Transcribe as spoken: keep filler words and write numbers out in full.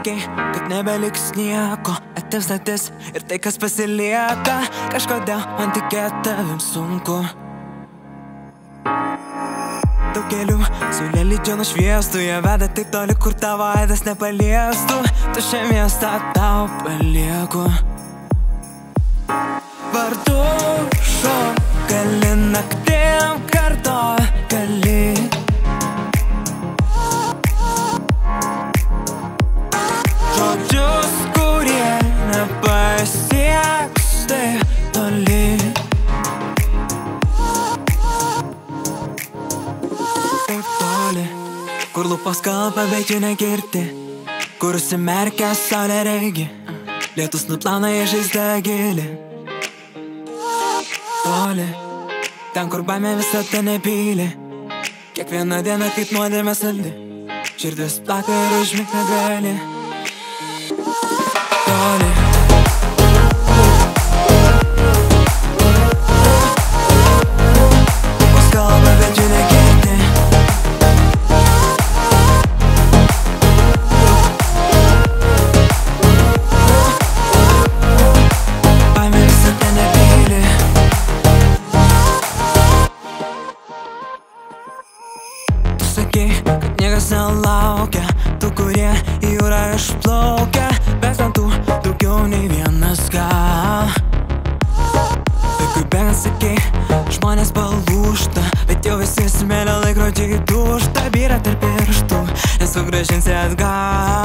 sakei, kad nebeliks nieko, ateis naktis ir tai, kas pasilieka. Kažkodėl man tikėt tavim sunku. Daug kelių saulėlydžio nušviestų, jie veda taip toli, kur tavo aidas nepaliestų. Tuščią miestą tau palieku. Vardu šokali naktim karto gali. Žodžius, kurie nepasieks taip toli. Taip toli, kur lūpos kalba, bet jų negirdi, kur užsimerkia saulė regi, lietus nuplauna į žaizdą gilį. Toli, ten kur baimė visada nebyli, kiekviena diena kaip nuodėmė saldi, širdis plaka ir užmigt negali. Toli, lūpos kalba, bet jų negirdi, baimė visada nebyli. Sakei, kad niekas nelaukia tų, kurie į jūrą išplaukia, bet ant tų daugiau nei vienas gal. Vaikui bėgant sakei, žmonės palūžta, bet jau visi smėlio laikrodžiai dūžta, byra tarp pirštų, nesugrąžinsi atgal.